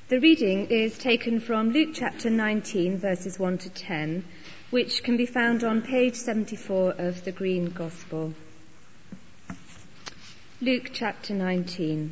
The reading is taken from Luke chapter 19, verses 1 to 10, which can be found on page 74 of the Green Gospel. Luke chapter 19.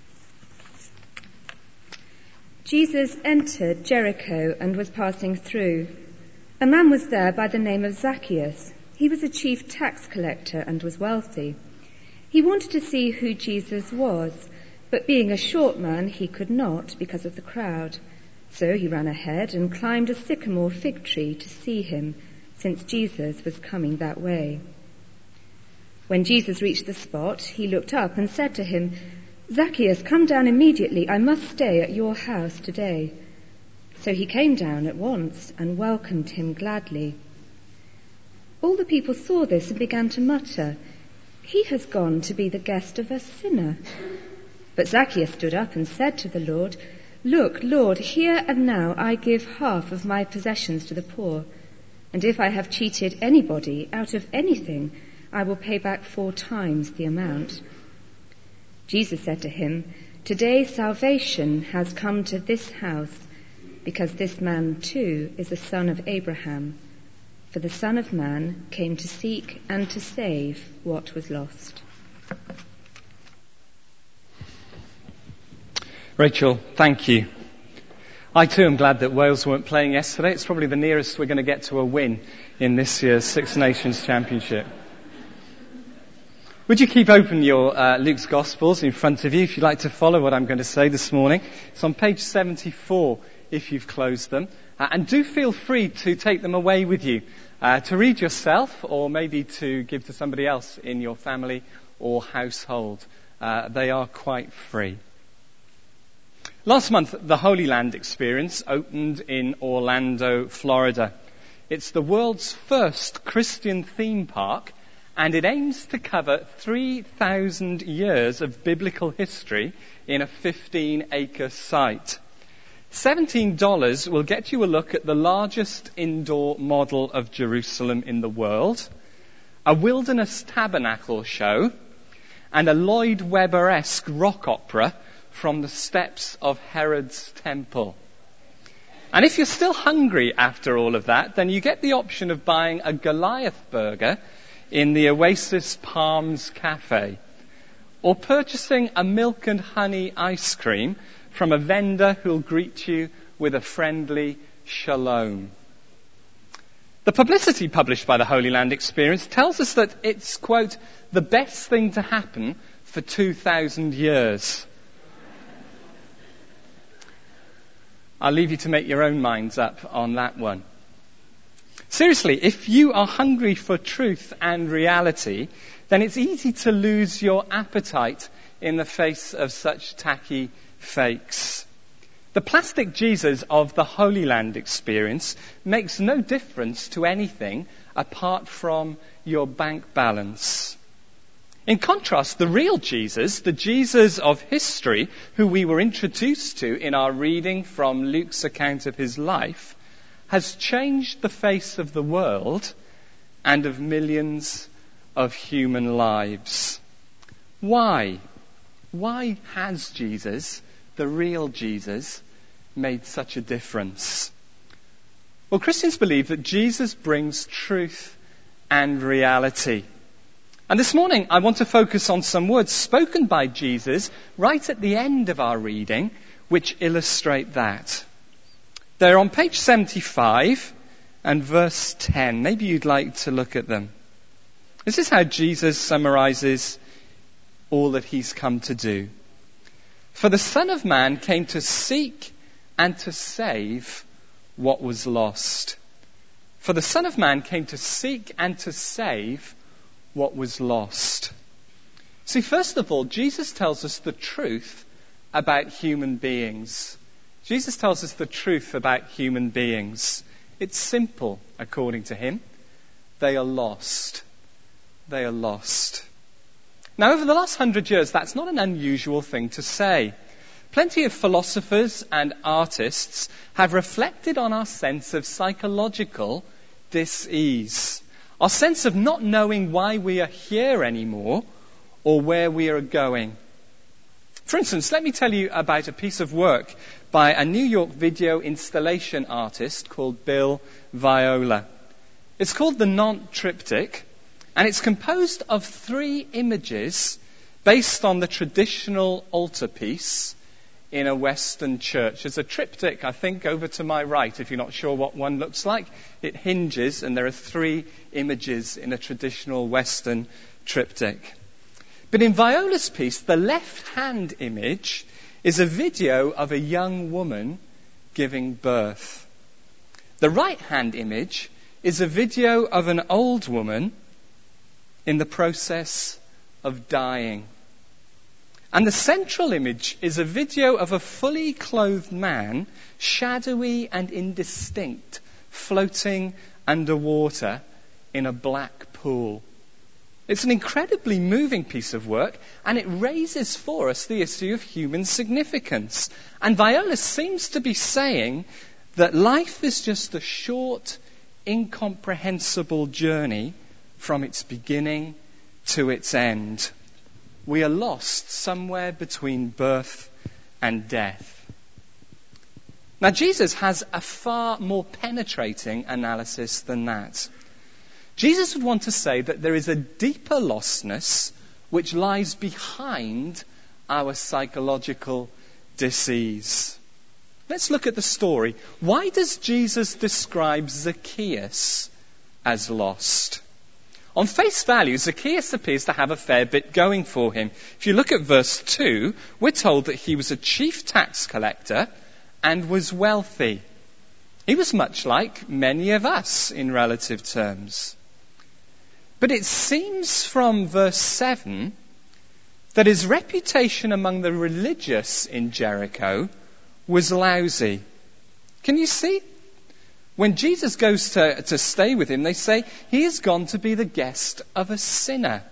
Jesus entered Jericho and was passing through. A man was there by the name of Zacchaeus. He was a chief tax collector and was wealthy. He wanted to see who Jesus was, but being a short man, he could not because of the crowd. So he ran ahead and climbed a sycamore fig tree to see him, since Jesus was coming that way. When Jesus reached the spot, he looked up and said to him, "Zacchaeus, come down immediately. I must stay at your house today." So he came down at once and welcomed him gladly. All the people saw this and began to mutter, "He has gone to be the guest of a sinner." But Zacchaeus stood up and said to the Lord, "Look, Lord, here and now I give half of my possessions to the poor, and if I have cheated anybody out of anything, I will pay back 4 times the amount." Jesus said to him, "Today salvation has come to this house, because this man too is a son of Abraham. For the Son of Man came to seek and to save what was lost." Rachel, thank you. I too am glad that Wales weren't playing yesterday. It's probably the nearest we're going to get to a win in this year's Six Nations Championship. Would you keep open your Luke's Gospels in front of you if you'd like to follow what I'm going to say this morning? It's on page 74 if you've closed them. And do feel free to take them away with you to read yourself or maybe to give to somebody else in your family or household. They are quite free. Last month, the Holy Land Experience opened in Orlando, Florida. It's the world's first Christian theme park, and it aims to cover 3,000 years of biblical history in a 15-acre site. $17 will get you a look at the largest indoor model of Jerusalem in the world, a wilderness tabernacle show, and a Lloyd Webber-esque rock opera from the steps of Herod's temple. And if you're still hungry after all of that, then you get the option of buying a Goliath burger in the Oasis Palms Cafe, or purchasing a milk and honey ice cream from a vendor who'll greet you with a friendly shalom. The publicity published by the Holy Land Experience tells us that it's, quote, the best thing to happen for 2,000 years. I'll leave you to make your own minds up on that one. Seriously, if you are hungry for truth and reality, then it's easy to lose your appetite in the face of such tacky fakes. The plastic Jesus of the Holy Land Experience makes no difference to anything apart from your bank balance. In contrast, the real Jesus, the Jesus of history, who we were introduced to in our reading from Luke's account of his life, has changed the face of the world and of millions of human lives. Why? Why has Jesus, the real Jesus, made such a difference? Well, Christians believe that Jesus brings truth and reality. And this morning, I want to focus on some words spoken by Jesus right at the end of our reading, which illustrate that. They're on page 75 and verse 10. Maybe you'd like to look at them. This is how Jesus summarizes all that he's come to do. For the Son of Man came to seek and to save what was lost. For the Son of Man came to seek and to save what was lost. See, first of all, Jesus tells us the truth about human beings. Jesus tells us the truth about human beings. It's simple, according to him. They are lost. They are lost. Now, over the last 100 years, that's not an unusual thing to say. Plenty of philosophers and artists have reflected on our sense of psychological dis-ease. Our sense of not knowing why we are here anymore or where we are going. For instance, let me tell you about a piece of work by a New York video installation artist called Bill Viola. It's called the Nantes Triptych, and it's composed of 3 images based on the traditional altarpiece in a Western church. There's a triptych, I think, over to my right, if you're not sure what one looks like. It hinges, and there are 3 images in a traditional Western triptych. But in Viola's piece, the left-hand image is a video of a young woman giving birth. The right-hand image is a video of an old woman in the process of dying. And the central image is a video of a fully clothed man, shadowy and indistinct, floating underwater in a black pool. It's an incredibly moving piece of work, and it raises for us the issue of human significance. And Viola seems to be saying that life is just a short, incomprehensible journey from its beginning to its end. We are lost somewhere between birth and death. Now, Jesus has a far more penetrating analysis than that. Jesus would want to say that there is a deeper lostness which lies behind our psychological disease. Let's look at the story. Why does Jesus describe Zacchaeus as lost? On face value, Zacchaeus appears to have a fair bit going for him. If you look at verse 2, we're told that he was a chief tax collector and was wealthy. He was much like many of us in relative terms. But it seems from verse 7 that his reputation among the religious in Jericho was lousy. Can you see? When Jesus goes to stay with him, they say he has gone to be the guest of a sinner.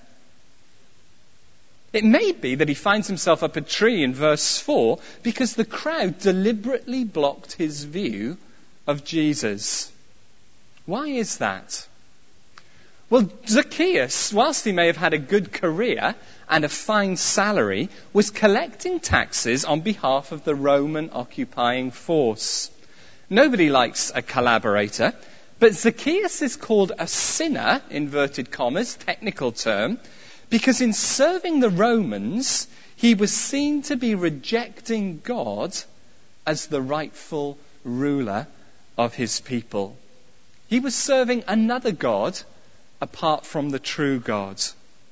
It may be that he finds himself up a tree in verse 4 because the crowd deliberately blocked his view of Jesus. Why is that? Well, Zacchaeus, whilst he may have had a good career and a fine salary, was collecting taxes on behalf of the Roman occupying force. Nobody likes a collaborator, but Zacchaeus is called a sinner, inverted commas, technical term, because in serving the Romans, he was seen to be rejecting God as the rightful ruler of his people. He was serving another God apart from the true God.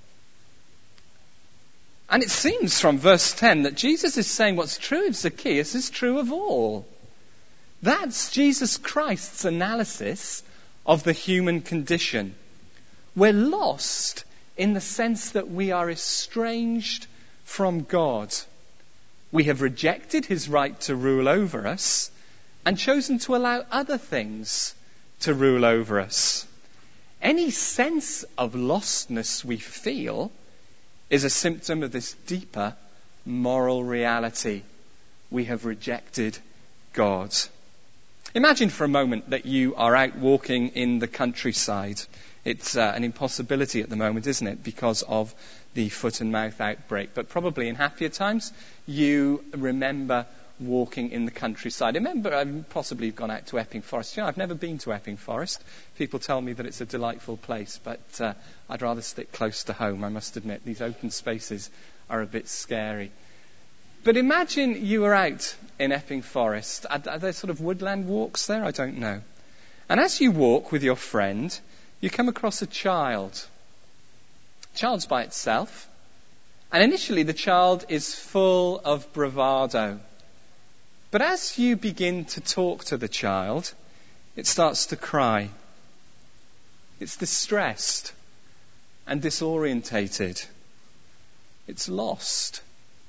And it seems from verse 10 that Jesus is saying what's true of Zacchaeus is true of all. That's Jesus Christ's analysis of the human condition. We're lost in the sense that we are estranged from God. We have rejected his right to rule over us and chosen to allow other things to rule over us. Any sense of lostness we feel is a symptom of this deeper moral reality. We have rejected God. Imagine for a moment that you are out walking in the countryside. It's an impossibility at the moment, isn't it, because of the foot and mouth outbreak. But probably in happier times, you remember walking in the countryside. Remember, possibly you've gone out to Epping Forest. You know, I've never been to Epping Forest. People tell me that it's a delightful place, but I'd rather stick close to home, I must admit. These open spaces are a bit scary. But imagine you were out in Epping Forest. Are there sort of woodland walks there? I don't know. And as you walk with your friend, you come across a child. The child's by itself. And initially the child is full of bravado. But as you begin to talk to the child, it starts to cry. It's distressed and disorientated. It's lost.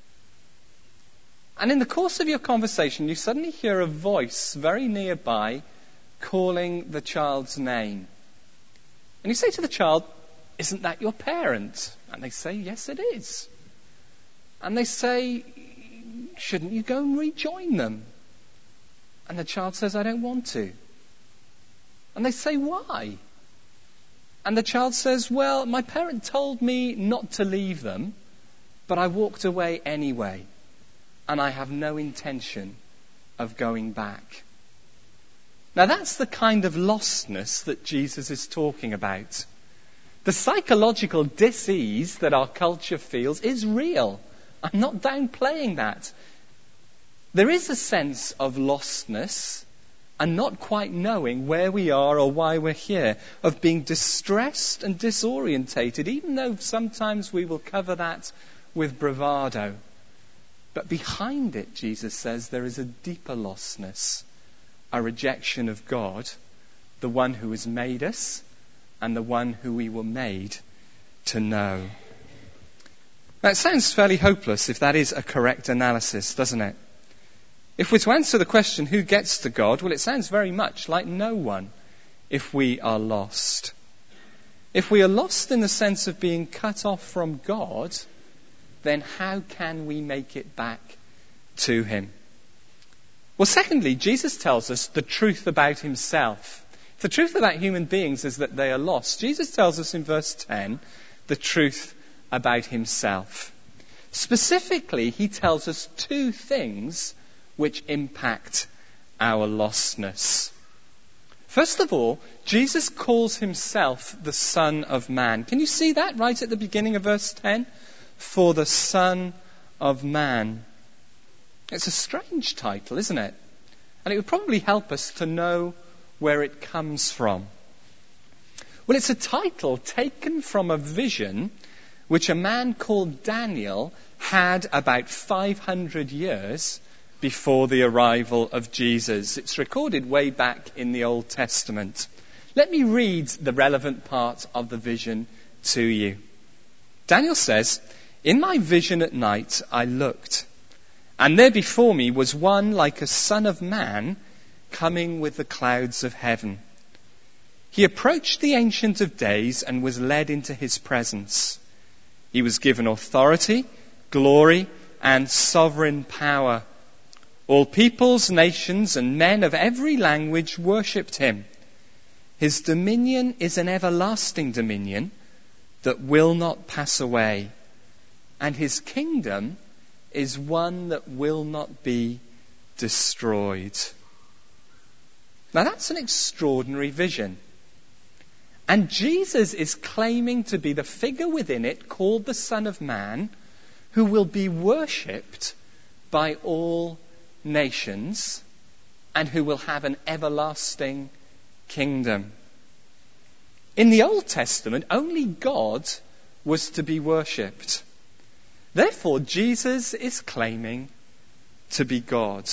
And in the course of your conversation, you suddenly hear a voice very nearby calling the child's name. And you say to the child, "Isn't that your parent?" And they say, "Yes, it is." And they say, "Shouldn't you go and rejoin them?" And the child says, "I don't want to." And they say, "Why?" And the child says, "Well, my parent told me not to leave them, but I walked away anyway." and I have no intention of going back. Now that's the kind of lostness that Jesus is talking about. The psychological dis-ease that our culture feels is real. I'm not downplaying that. There is a sense of lostness and not quite knowing where we are or why we're here, of being distressed and disorientated, even though sometimes we will cover that with bravado. But behind it, Jesus says, there is a deeper lostness, a rejection of God, the one who has made us and the one who we were made to know. Now, it sounds fairly hopeless if that is a correct analysis, doesn't it? If we're to answer the question, who gets to God? Well, it sounds very much like no one if we are lost. If we are lost in the sense of being cut off from God, then how can we make it back to him? Well, secondly, Jesus tells us the truth about himself. If the truth about human beings is that they are lost, Jesus tells us in verse 10 the truth about himself. Specifically, he tells us two things which impact our lostness. First of all, Jesus calls himself the Son of Man. Can you see that right at the beginning of verse 10? For the Son of Man. It's a strange title, isn't it? And it would probably help us to know where it comes from. Well, it's a title taken from a vision which a man called Daniel had about 500 years before the arrival of Jesus. It's recorded way back in the Old Testament. Let me read the relevant part of the vision to you. Daniel says, "In my vision at night I looked, and there before me was one like a son of man coming with the clouds of heaven. He approached the Ancient of Days and was led into his presence. He was given authority, glory, and sovereign power. All peoples, nations, and men of every language worshipped him. His dominion is an everlasting dominion that will not pass away, and his kingdom is one that will not be destroyed." Now that's an extraordinary vision. And Jesus is claiming to be the figure within it called the Son of Man, who will be worshipped by all nations and who will have an everlasting kingdom. In the Old Testament, only God was to be worshipped. Therefore, Jesus is claiming to be God.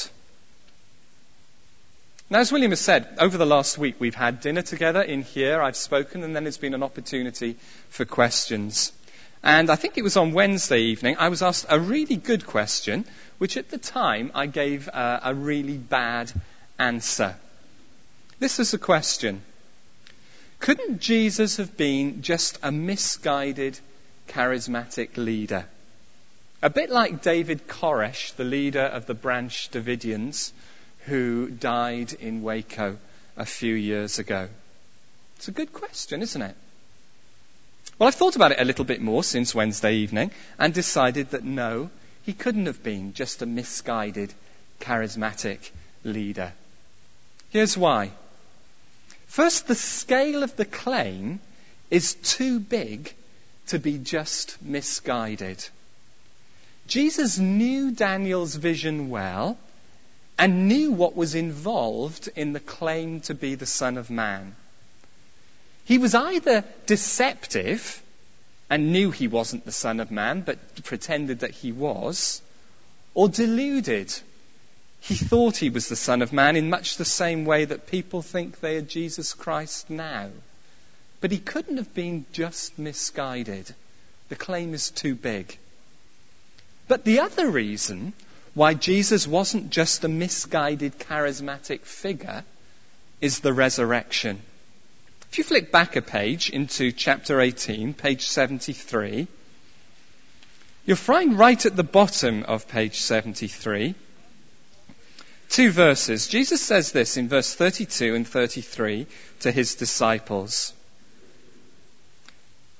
Now, as William has said, over the last week we've had dinner together in here, I've spoken, and then there's been an opportunity for questions. And I think it was on Wednesday evening I was asked a really good question, which at the time I gave a really bad answer. This is the question: couldn't Jesus have been just a misguided, charismatic leader? A bit like David Koresh, the leader of the Branch Davidians, who died in Waco a few years ago. It's a good question, isn't it? Well, I've thought about it a little bit more since Wednesday evening and decided that no, he couldn't have been just a misguided, charismatic leader. Here's why. First, the scale of the claim is too big to be just misguided. Jesus knew Daniel's vision well and knew what was involved in the claim to be the Son of Man. He was either deceptive and knew he wasn't the Son of Man but pretended that he was, or deluded. He thought he was the Son of Man in much the same way that people think they are Jesus Christ now. But he couldn't have been just misguided. The claim is too big. But the other reason why Jesus wasn't just a misguided, charismatic figure is the resurrection. If you flick back a page into chapter 18, page 73, you'll find right at the bottom of page 73 two verses. Jesus says this in verse 32 and 33 to his disciples.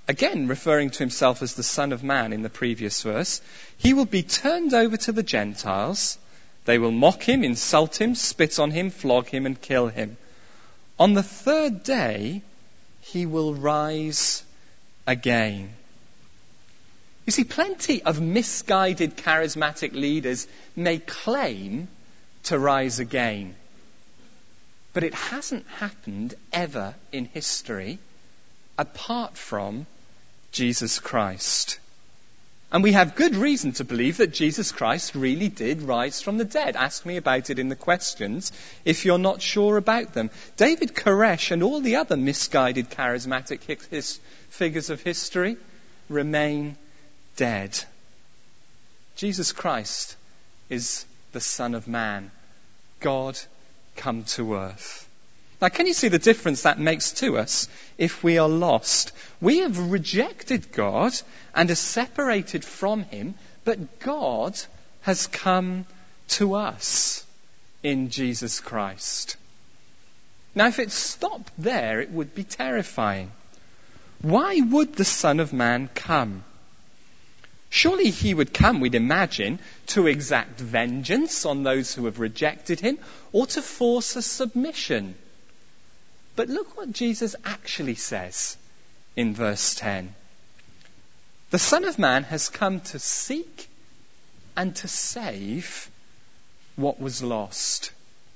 again referring to himself as the Son of Man in the previous verse, he will be turned over to the Gentiles. They will mock him, insult him, spit on him, flog him, and kill him. On the third day, he will rise again. You see, plenty of misguided charismatic leaders may claim to rise again. But it hasn't happened ever in history apart from Jesus Christ. And we have good reason to believe that Jesus Christ really did rise from the dead. Ask me about it in the questions if you're not sure about them. David Koresh and all the other misguided charismatic figures of history remain dead. Jesus Christ is the Son of Man, God come to earth. Now, can you see the difference that makes to us if we are lost? We have rejected God and are separated from him, but God has come to us in Jesus Christ. Now, if it stopped there, it would be terrifying. Why would the Son of Man come? Surely he would come, we'd imagine, to exact vengeance on those who have rejected him, or to force a submission. But look what Jesus actually says in verse 10. The Son of Man has come to seek and to save what was lost.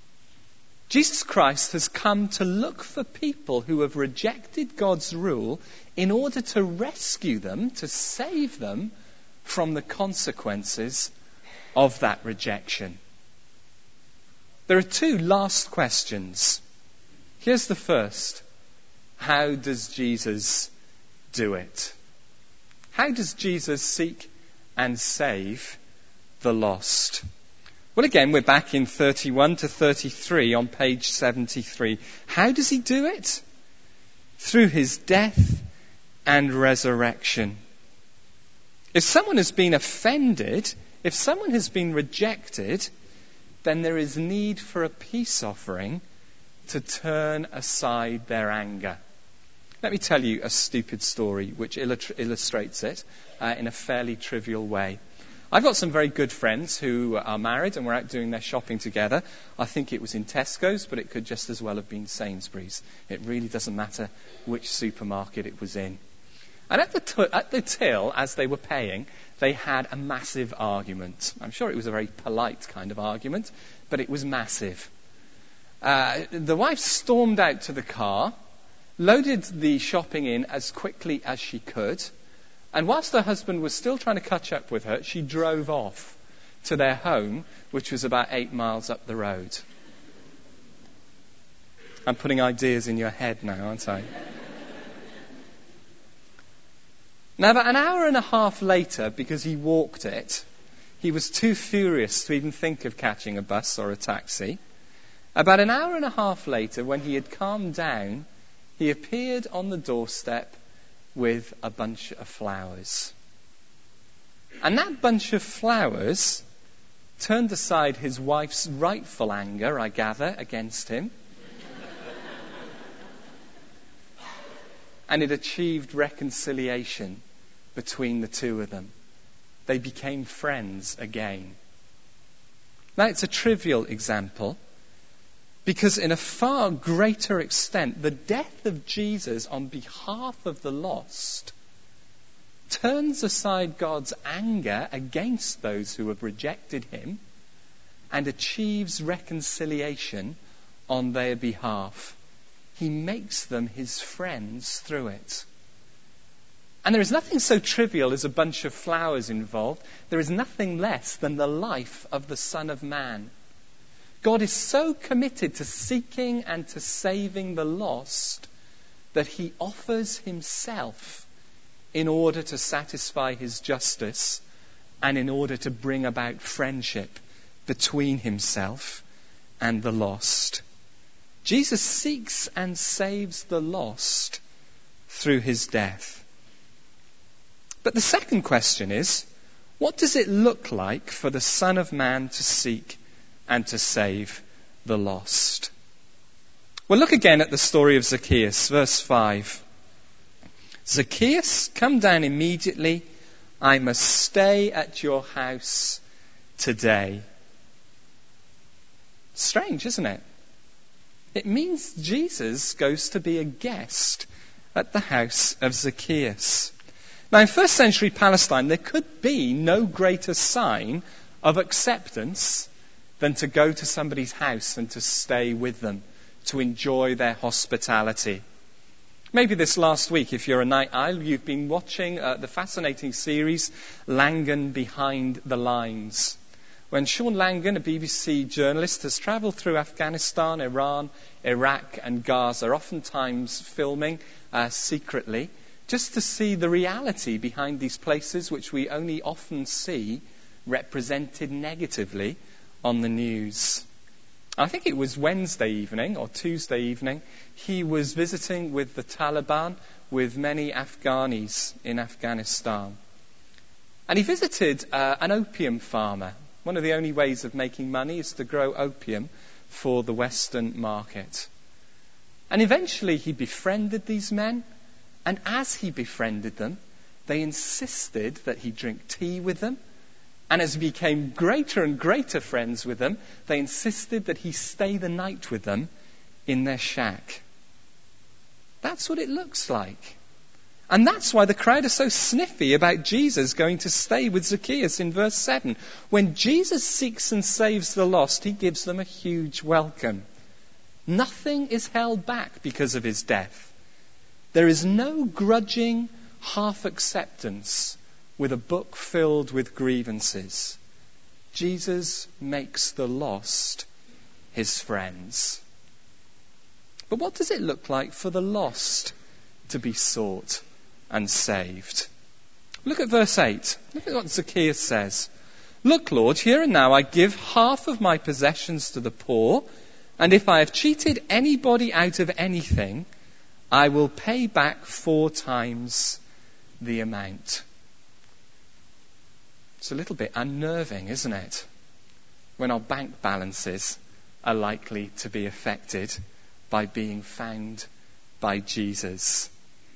Jesus Christ has come to look for people who have rejected God's rule in order to rescue them, to save them from the consequences of that rejection. There are two last questions. Here's the first. How does Jesus do it? How does Jesus seek and save the lost? Well, again, we're back in 31 to 33 on page 73. How does he do it? Through his death and resurrection. If someone has been offended, if someone has been rejected, then there is need for a peace offering to turn aside their anger. Let me tell you a stupid story which illustrates it in a fairly trivial way. I've got some very good friends who are married and we're out doing their shopping together. I think it was in Tesco's, but it could just as well have been Sainsbury's. It really doesn't matter which supermarket it was in. And at the till, as they were paying, they had a massive argument. I'm sure it was a very polite kind of argument, but it was massive. The wife stormed out to the car, loaded the shopping in as quickly as she could, and whilst her husband was still trying to catch up with her, she drove off to their home, which was about 8 miles up the road. I'm putting ideas in your head now, aren't I? Now, about an hour and a half later, because he walked it, he was too furious to even think of catching a bus or a taxi. About an hour and a half later, when he had calmed down, he appeared on the doorstep with a bunch of flowers. And that bunch of flowers turned aside his wife's rightful anger, I gather, against him. And it achieved reconciliation between the two of them. They became friends again. Now, it's a trivial example, because in a far greater extent, the death of Jesus on behalf of the lost turns aside God's anger against those who have rejected him and achieves reconciliation on their behalf. He makes them his friends through it. And there is nothing so trivial as a bunch of flowers involved. There is nothing less than the life of the Son of Man. God is so committed to seeking and to saving the lost that he offers himself in order to satisfy his justice and in order to bring about friendship between himself and the lost. Jesus seeks and saves the lost through his death. But the second question is, what does it look like for the Son of Man to seek and to save the lost? Well, look again at the story of Zacchaeus, verse 5. Zacchaeus, come down immediately. I must stay at your house today. Strange, isn't it? It means Jesus goes to be a guest at the house of Zacchaeus. Now, in first century Palestine, there could be no greater sign of acceptance than to go to somebody's house and to stay with them, to enjoy their hospitality. Maybe this last week, if you're a night owl, you've been watching the fascinating series Langan Behind the Lines. When Sean Langan, a BBC journalist, has travelled through Afghanistan, Iran, Iraq and Gaza, oftentimes filming secretly, just to see the reality behind these places which we only often see represented negatively on the news. I think it was Wednesday evening or Tuesday evening, he was visiting with the Taliban with many Afghanis in Afghanistan. And he visited an opium farmer. One of the only ways of making money is to grow opium for the Western market. And eventually he befriended these men, and as he befriended them, they insisted that he drink tea with them. And as he became greater and greater friends with them, they insisted that he stay the night with them in their shack. That's what it looks like. And that's why the crowd are so sniffy about Jesus going to stay with Zacchaeus in verse 7. When Jesus seeks and saves the lost, he gives them a huge welcome. Nothing is held back because of his death. There is no grudging half acceptance with a book filled with grievances. Jesus makes the lost his friends. But what does it look like for the lost to be sought and saved? Look at verse 8. Look at what Zacchaeus says. Look, Lord, here and now I give half of my possessions to the poor, and if I have cheated anybody out of anything, I will pay back 4 times the amount. It's a little bit unnerving, isn't it? When our bank balances are likely to be affected by being found by Jesus.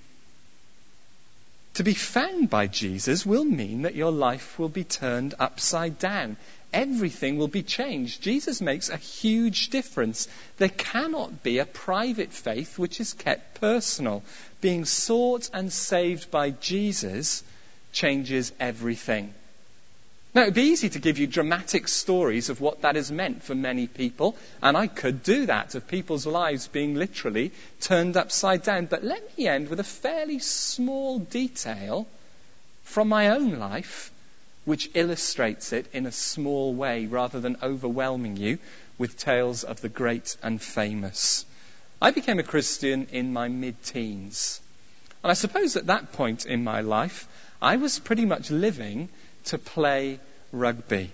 To be found by Jesus will mean that your life will be turned upside down. Everything will be changed. Jesus makes a huge difference. There cannot be a private faith which is kept personal. Being sought and saved by Jesus changes everything. Now, it would be easy to give you dramatic stories of what that has meant for many people, and I could do that, of people's lives being literally turned upside down. But let me end with a fairly small detail from my own life, which illustrates it in a small way, rather than overwhelming you with tales of the great and famous. I became a Christian in my mid-teens. And I suppose at that point in my life, I was pretty much living to play rugby.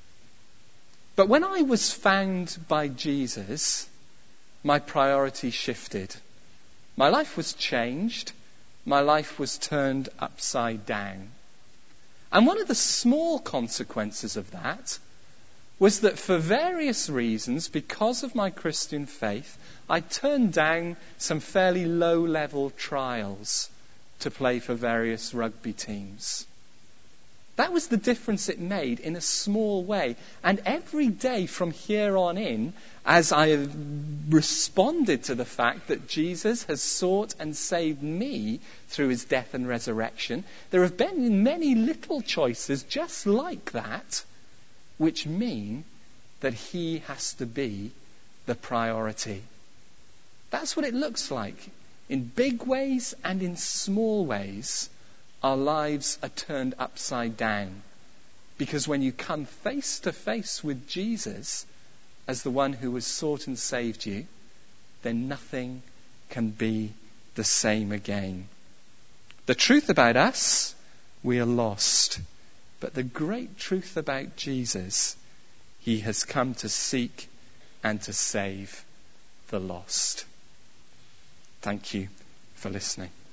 But when I was found by Jesus, my priority shifted. My life was changed. My life was turned upside down. And one of the small consequences of that was that for various reasons, because of my Christian faith, I turned down some fairly low-level trials to play for various rugby teams. That was the difference it made in a small way. And every day from here on in, as I responded to the fact that Jesus has sought and saved me through his death and resurrection, there have been many little choices just like that, which mean that he has to be the priority. That's what it looks like. In big ways and in small ways, our lives are turned upside down. Because when you come face to face with Jesus as the one who has sought and saved you, then nothing can be the same again. The truth about us, we are lost. But the great truth about Jesus, he has come to seek and to save the lost. Thank you for listening.